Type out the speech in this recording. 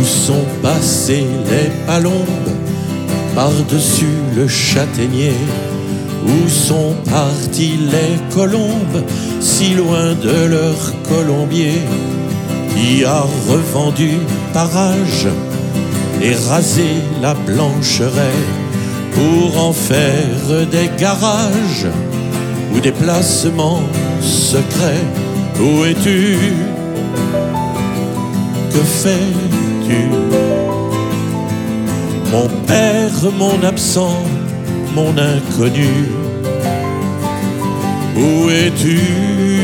sont passées les palombes par-dessus le châtaignier? Où sont parties les colombes si loin de leur colombier? Qui a revendu barrage et rasé la blancheraie pour en faire des garages ou des placements secrets? Où es-tu? Que fais-tu? Mon père, mon absent, mon inconnu, où es-tu?